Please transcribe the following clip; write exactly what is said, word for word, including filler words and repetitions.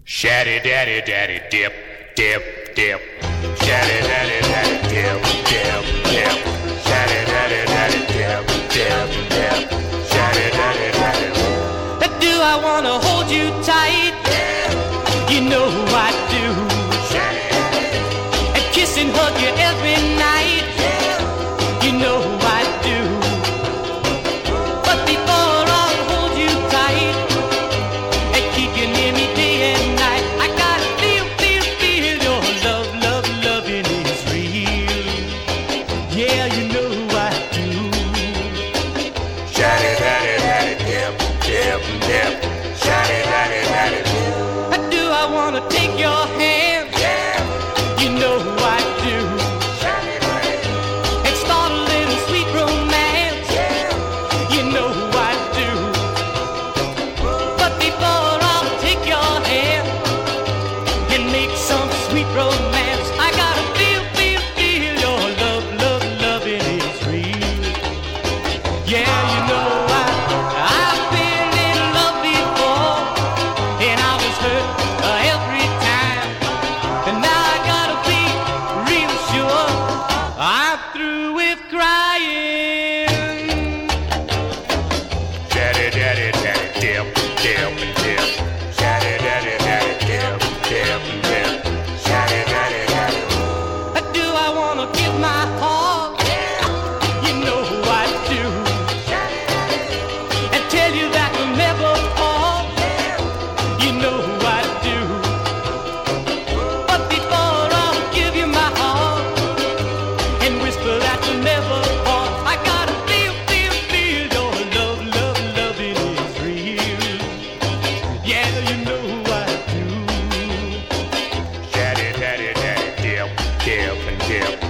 Shaddy daddy daddy dip, dip, dip. Shaddy daddy daddy dip, dip, dip. Shaddy daddy daddy dip, dip, dip. Shaddy daddy daddy. Do I wanna hold you tight? Yeah. You know I do. Shaddy daddy. And kiss and hug you every night. Yeah. You know I do. But before I'll hold you tight and keep you near me day and night, I gotta feel, feel, feel your love, love, loving is real. Yeah, you know I do. Shaddy daddy daddy dip, dip, dip. Shaddy daddy daddy dip. Do I wanna take your hand? Yeah. You know I do. Shaddy daddy. And start a little sweet romance. Yeah. You know I do. But before I'll take your hand and make some sweet romance, I gotta feel, feel, feel your love, love, loving is real. Yeah, you know I, I've been in love before, and I was hurt uh, every time. And now I gotta be real sure I'm through with crying. Shaddy daddy daddy dip, dip, dip. Shaddy daddy daddy dip, dip, dip. Shaddy daddy daddy. Do I wanna give my heart? You know I do. And tell you that we'll never part. You know I do. But before I'll give you my heart and whisper that we'll never part, I gotta feel, feel, feel your love, love, loving is real. Yeah, you know I do. Shaddy daddy daddy dip, dip, and dip.